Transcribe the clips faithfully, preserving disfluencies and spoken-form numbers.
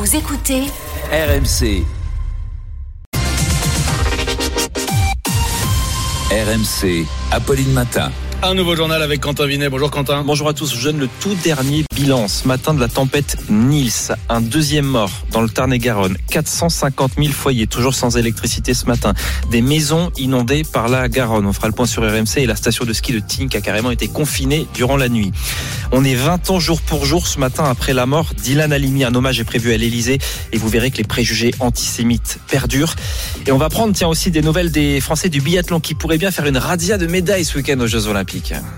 Vous écoutez R M C. R M C, Apolline Matin. Un nouveau journal avec Quentin Vinet. Bonjour Quentin. Bonjour à tous. Je donne le tout dernier bilan ce matin de la tempête Nils. Un deuxième mort dans le Tarn-et-Garonne. quatre cent cinquante mille foyers toujours sans électricité ce matin. Des maisons inondées par la Garonne. On fera le point sur R M C et la station de ski de Tignes a carrément été confinée durant la nuit. On est vingt ans jour pour jour ce matin après la mort d'Ilan Halimi. Un hommage est prévu à l'Elysée et vous verrez que les préjugés antisémites perdurent. Et on va prendre tiens aussi des nouvelles des Français du biathlon qui pourraient bien faire une razzia de médailles ce week-end aux Jeux Olympiques.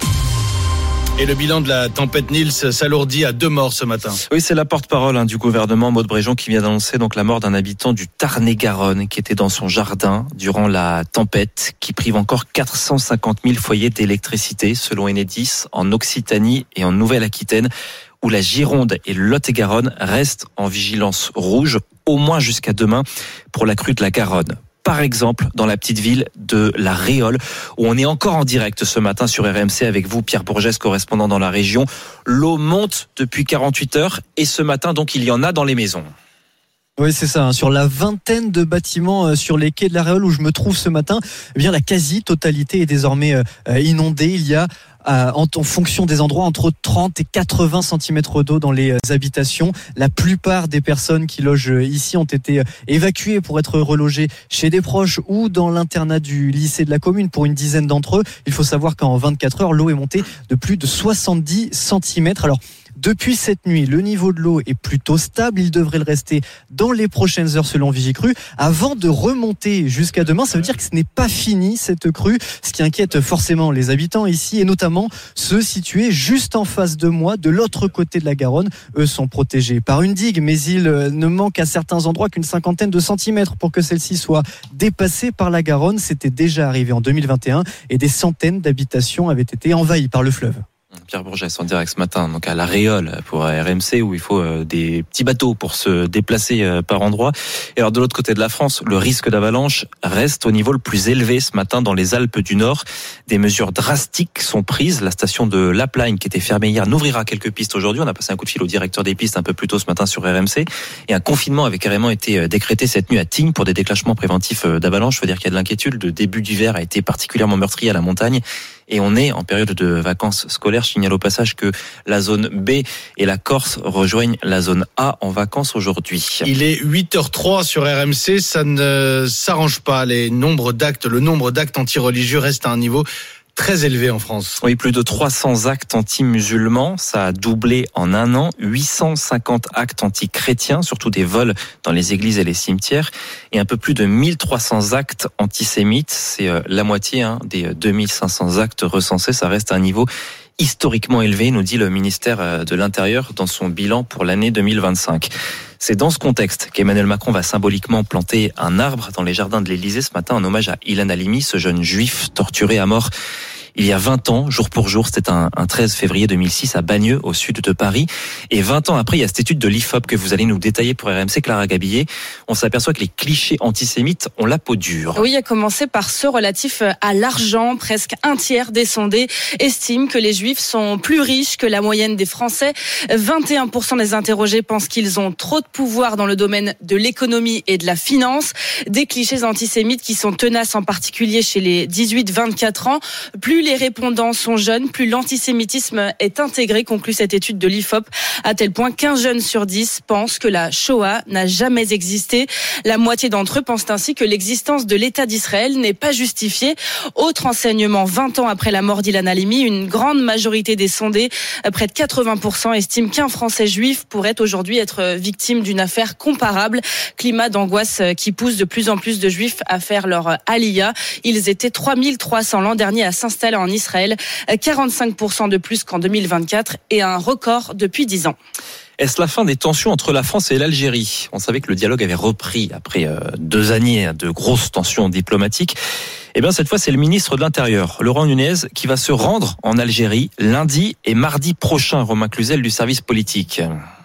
Et le bilan de la tempête Nils s'alourdit à deux morts ce matin. Oui, c'est la porte-parole hein, du gouvernement, Maud Bréjon, qui vient d'annoncer donc la mort d'un habitant du Tarn-et-Garonne qui était dans son jardin durant la tempête, qui prive encore quatre cent cinquante mille foyers d'électricité, selon Enedis, en Occitanie et en Nouvelle-Aquitaine, où la Gironde et le Lot-et-Garonne restent en vigilance rouge, au moins jusqu'à demain, pour la crue de la Garonne. Par exemple, dans la petite ville de La Réole, où on est encore en direct ce matin sur R M C avec vous, Pierre Bourgès, correspondant dans la région. L'eau monte depuis quarante-huit heures et ce matin, donc, il y en a dans les maisons. Oui, c'est ça. Hein. Sur la vingtaine de bâtiments euh, sur les quais de La Réole où je me trouve ce matin, eh bien la quasi-totalité est désormais euh, inondée. Il y a Euh, en, en fonction des endroits, entre trente et quatre-vingts centimètres d'eau dans les euh, habitations. La plupart des personnes qui logent ici ont été euh, évacuées pour être relogées chez des proches ou dans l'internat du lycée de la commune pour une dizaine d'entre eux. Il faut savoir qu'en vingt-quatre heures, l'eau est montée de plus de soixante-dix centimètres. Alors, depuis cette nuit, le niveau de l'eau est plutôt stable. Il devrait le rester dans les prochaines heures selon Vigicru, avant de remonter jusqu'à demain. Ça veut dire que ce n'est pas fini cette crue, ce qui inquiète forcément les habitants ici et notamment ceux situés juste en face de moi, de l'autre côté de la Garonne. Eux sont protégés par une digue, mais il ne manque à certains endroits qu'une cinquantaine de centimètres pour que celle-ci soit dépassée par la Garonne. C'était déjà arrivé en deux mille vingt et un et des centaines d'habitations avaient été envahies par le fleuve. Pierre Bourgès en direct ce matin, donc à La Réole pour R M C, où il faut des petits bateaux pour se déplacer par endroit. Et alors de l'autre côté de la France, le risque d'avalanche reste au niveau le plus élevé ce matin dans les Alpes du Nord. Des mesures drastiques sont prises. La station de Laplagne, qui était fermée hier, n'ouvrira quelques pistes aujourd'hui. On a passé un coup de fil au directeur des pistes un peu plus tôt ce matin sur R M C. Et un confinement avait carrément été décrété cette nuit à Tignes pour des déclenchements préventifs d'avalanche. Je veux dire qu'il y a de l'inquiétude. Le début d'hiver a été particulièrement meurtrier à la montagne. Et on est en période de vacances scolaires. Je signale au passage que la zone B et la Corse rejoignent la zone A en vacances aujourd'hui. Il est huit heures zéro trois sur R M C. Ça ne s'arrange pas. Les nombres d'actes, le nombre d'actes anti-religieux reste à un niveau très élevé en France. Oui, plus de trois cents actes anti-musulmans, ça a doublé en un an, huit cent cinquante actes anti-chrétiens, surtout des vols dans les églises et les cimetières, et un peu plus de mille trois cents actes antisémites, c'est la moitié hein, des deux mille cinq cents actes recensés, ça reste à un niveau historiquement élevé, nous dit le ministère de l'Intérieur dans son bilan pour l'année deux mille vingt-cinq. C'est dans ce contexte qu'Emmanuel Macron va symboliquement planter un arbre dans les jardins de l'Élysée ce matin en hommage à Ilan Halimi, ce jeune juif torturé à mort il y a vingt ans, jour pour jour. C'était un, un treize février deux mille six à Bagneux, au sud de Paris. Et vingt ans après, il y a cette étude de l'I F O P que vous allez nous détailler pour R M C, Clara Gabillet. On s'aperçoit que les clichés antisémites ont la peau dure. Oui, à commencer par ceux relatifs à l'argent. Presque un tiers des sondés estiment que les Juifs sont plus riches que la moyenne des Français. vingt et un pour cent des interrogés pensent qu'ils ont trop de pouvoir dans le domaine de l'économie et de la finance. Des clichés antisémites qui sont tenaces, en particulier chez les dix-huit vingt-quatre ans. Plus les répondants sont jeunes, plus l'antisémitisme est intégré, conclut cette étude de l'I F O P, à tel point qu'un jeune sur dix pense que la Shoah n'a jamais existé. La moitié d'entre eux pensent ainsi que l'existence de l'État d'Israël n'est pas justifiée. Autre enseignement, vingt ans après la mort d'Ilan Halimi, une grande majorité des sondés, près de quatre-vingts pour cent, estiment qu'un Français juif pourrait aujourd'hui être victime d'une affaire comparable. Climat d'angoisse qui pousse de plus en plus de Juifs à faire leur aliyah. Ils étaient trois mille trois cents l'an dernier à s'installer en Israël, quarante-cinq pour cent de plus qu'en deux mille vingt-quatre et un record depuis dix ans. Est-ce la fin des tensions entre la France et l'Algérie ? On savait que le dialogue avait repris après euh, deux années de grosses tensions diplomatiques. Eh bien, cette fois, c'est le ministre de l'Intérieur, Laurent Nunez, qui va se rendre en Algérie lundi et mardi prochain, Romain Cluzel du service politique.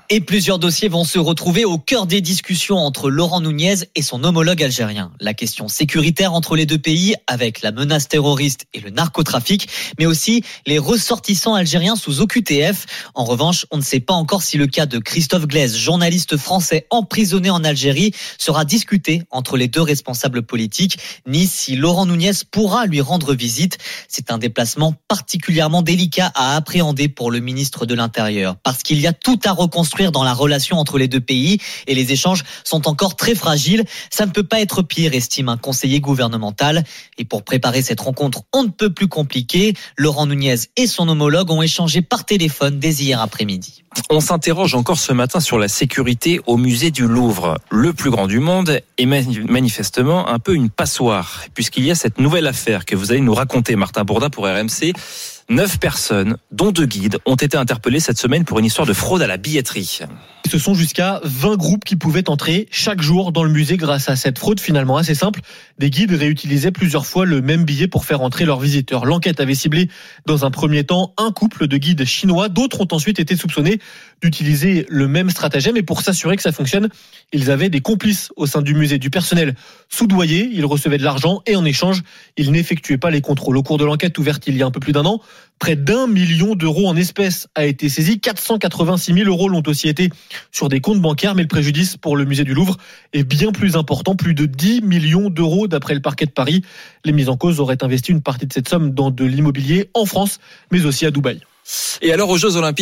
Et plusieurs dossiers vont se retrouver au cœur des discussions entre Laurent Nunez et son homologue algérien. La question sécuritaire entre les deux pays avec la menace terroriste et le narcotrafic, mais aussi les ressortissants algériens sous O Q T F. En revanche, on ne sait pas encore si le cas de Christophe Glaise, journaliste français emprisonné en Algérie, sera discuté entre les deux responsables politiques, ni si Laurent Nunez pourra lui rendre visite. C'est un déplacement particulièrement délicat à appréhender pour le ministre de l'Intérieur, parce qu'il y a tout à reconstruire dans la relation entre les deux pays et les échanges sont encore très fragiles. Ça ne peut pas être pire, estime un conseiller gouvernemental. Et pour préparer cette rencontre, on ne peut plus compliqué. Laurent Nunez et son homologue ont échangé par téléphone dès hier après-midi. On s'interroge encore ce matin sur la sécurité au musée du Louvre. Le plus grand du monde est manifestement un peu une passoire, puisqu'il y a cette nouvelle affaire que vous allez nous raconter, Martin Bourdin, pour R M C. Neuf personnes, dont deux guides, ont été interpellées cette semaine pour une histoire de fraude à la billetterie. Ce sont jusqu'à vingt groupes qui pouvaient entrer chaque jour dans le musée grâce à cette fraude finalement assez simple. Des guides réutilisaient plusieurs fois le même billet pour faire entrer leurs visiteurs. L'enquête avait ciblé dans un premier temps un couple de guides chinois. D'autres ont ensuite été soupçonnés d'utiliser le même stratagème et pour s'assurer que ça fonctionne, ils avaient des complices au sein du musée, du personnel soudoyé. Ils recevaient de l'argent et en échange, ils n'effectuaient pas les contrôles. Au cours de l'enquête ouverte il y a un peu plus d'un an, près d'un million d'euros en espèces a été saisi. quatre cent quatre-vingt-six mille euros l'ont aussi été sur des comptes bancaires, mais le préjudice pour le musée du Louvre est bien plus important, plus de dix millions d'euros d'après le parquet de Paris. Les mises en cause auraient investi une partie de cette somme dans de l'immobilier en France, mais aussi à Dubaï. Et alors aux Jeux Olympiques ?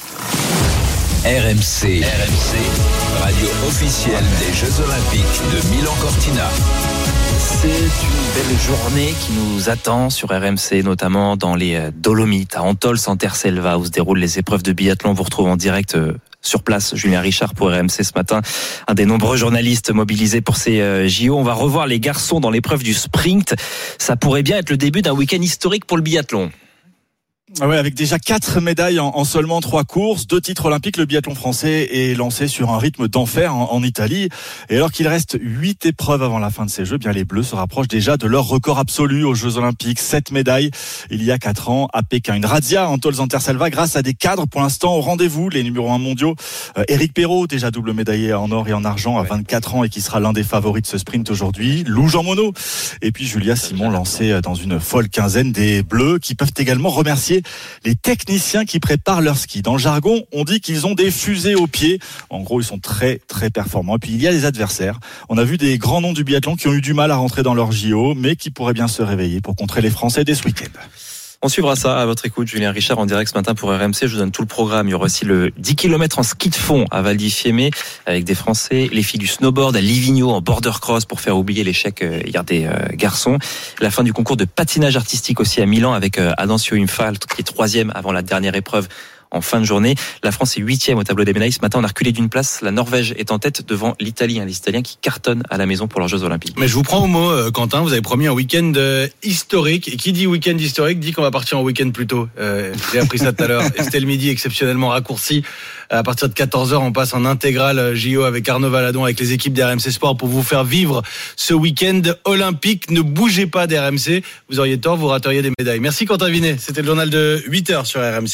R M C, R M C, radio officielle des Jeux Olympiques de Milan-Cortina. C'est une belle journée qui nous attend sur R M C, notamment dans les Dolomites, à Antols en Terre-Selva, où se déroulent les épreuves de biathlon. On vous retrouve en direct sur place, Julien Richard pour R M C ce matin, un des nombreux journalistes mobilisés pour ces J O. On va revoir les garçons dans l'épreuve du sprint. Ça pourrait bien être le début d'un week-end historique pour le biathlon. Ah ouais, avec déjà quatre médailles en, en seulement trois courses, deux titres olympiques, le biathlon français est lancé sur un rythme d'enfer en, en Italie. Et alors qu'il reste huit épreuves avant la fin de ces Jeux, bien les Bleus se rapprochent déjà de leur record absolu aux Jeux Olympiques. Sept médailles il y a quatre ans à Pékin. Une razzia en Antols en Terre-Selva grâce à des cadres pour l'instant au rendez-vous. Les numéros un mondiaux, euh, Éric Perrault, déjà double médaillé en or et en argent à vingt-quatre ans et qui sera l'un des favoris de ce sprint aujourd'hui. Lou Jean Monod et puis Julia Simon lancée dans une folle quinzaine des Bleus qui peuvent également remercier les techniciens qui préparent leur ski. Dans le jargon, on dit qu'ils ont des fusées aux pieds. En gros, ils sont très, très performants. Et puis, il y a des adversaires. On a vu des grands noms du biathlon qui ont eu du mal à rentrer dans leur J O, mais qui pourraient bien se réveiller pour contrer les Français dès ce week-end. On suivra ça à votre écoute, Julien Richard, en direct ce matin pour R M C. Je vous donne tout le programme. Il y aura aussi le dix kilomètres en ski de fond à Val di Fiemme avec des Français. Les filles du snowboard à Livigno en border cross pour faire oublier l'échec hier des garçons. La fin du concours de patinage artistique aussi à Milan avec Adancio Infalt qui est troisième avant la dernière épreuve en fin de journée. La France est huitième au tableau des médailles. Ce matin, on a reculé d'une place. La Norvège est en tête devant l'Italie. Les Italiens qui cartonnent à la maison pour leurs Jeux Olympiques. Mais je vous prends au mot, Quentin. Vous avez promis un week-end historique. Et qui dit week-end historique dit qu'on va partir en week-end plus tôt. Euh, j'ai appris ça tout à l'heure. Et c'était le midi exceptionnellement raccourci. À partir de quatorze heures, on passe en intégrale J O avec Arnaud Valadon, avec les équipes d'R M C Sport pour vous faire vivre ce week-end olympique. Ne bougez pas d'R M C. Vous auriez tort, vous rateriez des médailles. Merci Quentin Vinet. C'était le journal de huit heures sur R M C.